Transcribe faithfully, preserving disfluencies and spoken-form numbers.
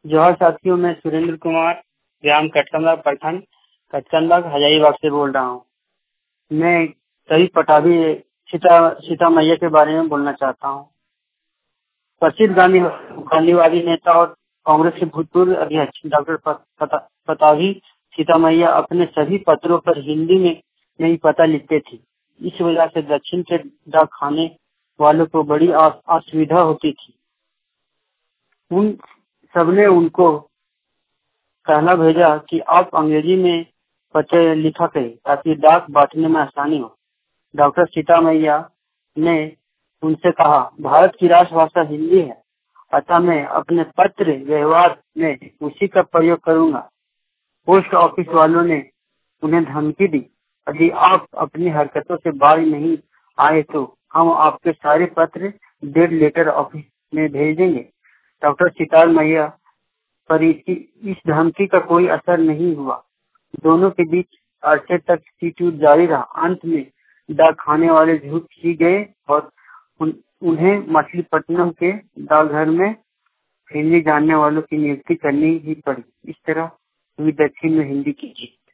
जोहार साथियों, मैं सुरेंद्र कुमार ग्राम कटकमला प्रखंड कटकमला हजारीबाग से बोल रहा हूँ। मैं सभी पटाभी सीता सीता मैया के बारे में बोलना चाहता हूँ। प्रसिद्ध गांधी गांधीवादी नेता और कांग्रेस के भूतपूर्व अध्यक्ष डॉक्टर पटाभी सीता मैया अपने सभी पत्रों पर हिंदी में नहीं पता लिखते थे। इस वजह से दक्षिण के डाक खाने वालों को बड़ी असुविधा होती थी। उन सबने उनको कहना भेजा कि आप अंग्रेजी में पत्र लिखा करें ताकि डाक बांटने में आसानी हो। डॉक्टर सीता मैया ने उनसे कहा, भारत की राष्ट्रभाषा हिंदी है, अतः मैं अपने पत्र व्यवहार में उसी का प्रयोग करूंगा। पोस्ट ऑफिस वालों ने उन्हें धमकी दी, यदि आप अपनी हरकतों से बाज नहीं आए तो हम आपके सारे पत्र डेड लेटर ऑफिस में भेज देंगे। डॉक्टर सीता मैया पर इस धमकी का कोई असर नहीं हुआ। दोनों के बीच अरसे तक सीटूट जारी रहा। अंत में डाक खाने वाले झूठ सी गए और उन, उन्हें मछलीपट्टनम के डाकघर में हिंदी जानने वालों की नियुक्ति करनी ही पड़ी। इस तरह हुई दक्षिण में हिंदी की जीत।